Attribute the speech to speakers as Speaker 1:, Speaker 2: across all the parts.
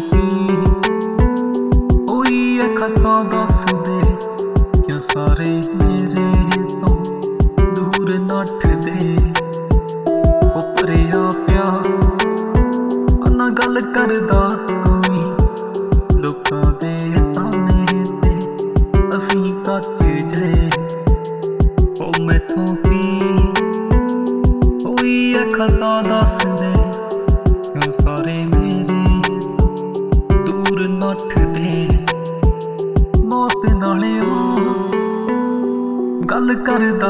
Speaker 1: की होई है खता दस दे क्यों सारे मेरे तो दूर नठदे ओ भरिया प्यार ना गल करदा कोई लोकां दे ताने ते असीं कच जे ओ मैथों की होई है खता दस दे क्यों सारे मेरे दूर नठदे मौत नाले गल करदा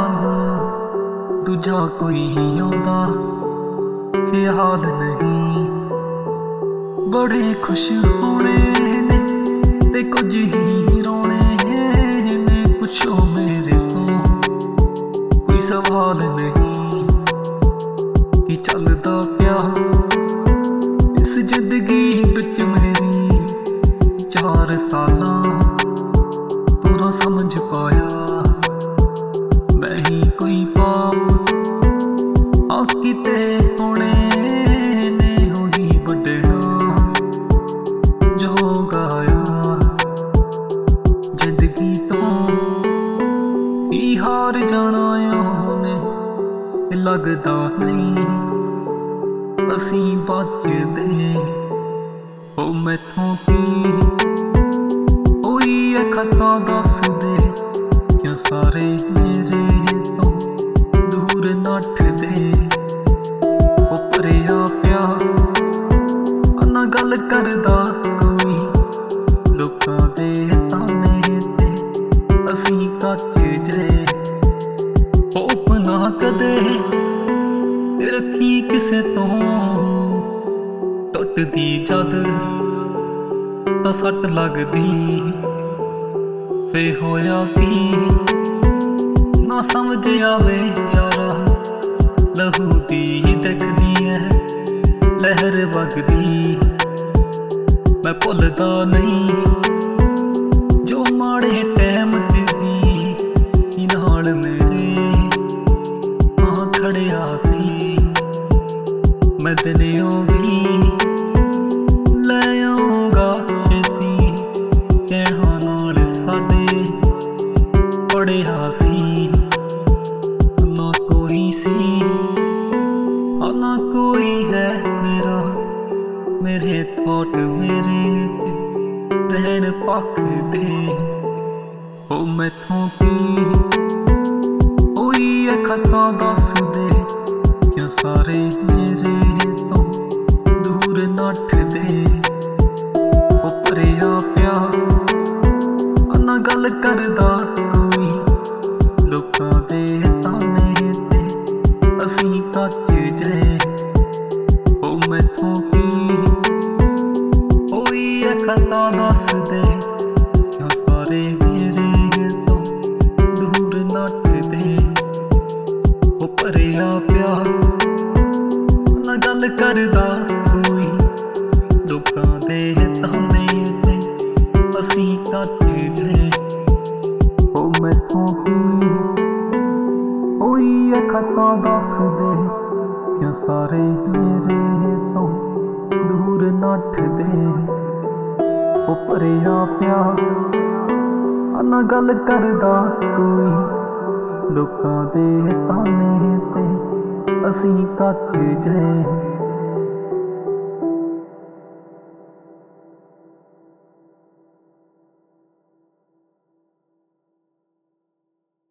Speaker 1: दूजा कोई आउंदा ख्याल नहीं बड़े खुश होने ने ते कुछ ही रोने ने पुछो मेरे तो कोई सवाल नहीं कि चलदा पिया इस जिंदगी बिच मेरी 4 सालां तू ना समझ पाया मैं ही कोई पाप किते होने ने होई बड़ना जो गाया जिंदगी तो ही हार जाना ने लगदा नहीं असीं बचदे ओ मैथों की होई है खता दस दे क्यों सारे मेरे तो दूर नठदे ओ भरिया प्यार ना गल करदा कोई लोकां दे ताने ते असीं कच जे होप ना कदे रखी किसे तो टुटदी जद तां सट लगदी फे होया की ना समझ आवे यारा लहू दी दिखदी है लहर वगदी मैं भुलदा नहीं जो माड़े टैम च भी नाल मेरे खड़िया सी मैं दिनों भी ले आऊंगा छेती कहना नाल साडे पढ़िया सी ना कोई सी ना कोई है मेरा मेरे थॉट मेरे रहन पख दे ओ मैथों की होई है खता दस दे क्यों सारे मेरे तो दूर नठदे ओ भरिया प्यार ना गल करदा कोई लोकां दे ताने ते असीं कच जे ओ मैथों की होई है खता दस दे क्यों सारे मेरे तो दूर नठदे ओ भरिया प्यार ना गल करदा कोई लोकां दे ताने ते असीं कच जे ओ मैथों की होई है खता दस दे क्यों सारे मेरे तो दूर नठदे ओ भरिया प्यार ना गल करदा कोई लोकां दे ताने ते असीं कच जे।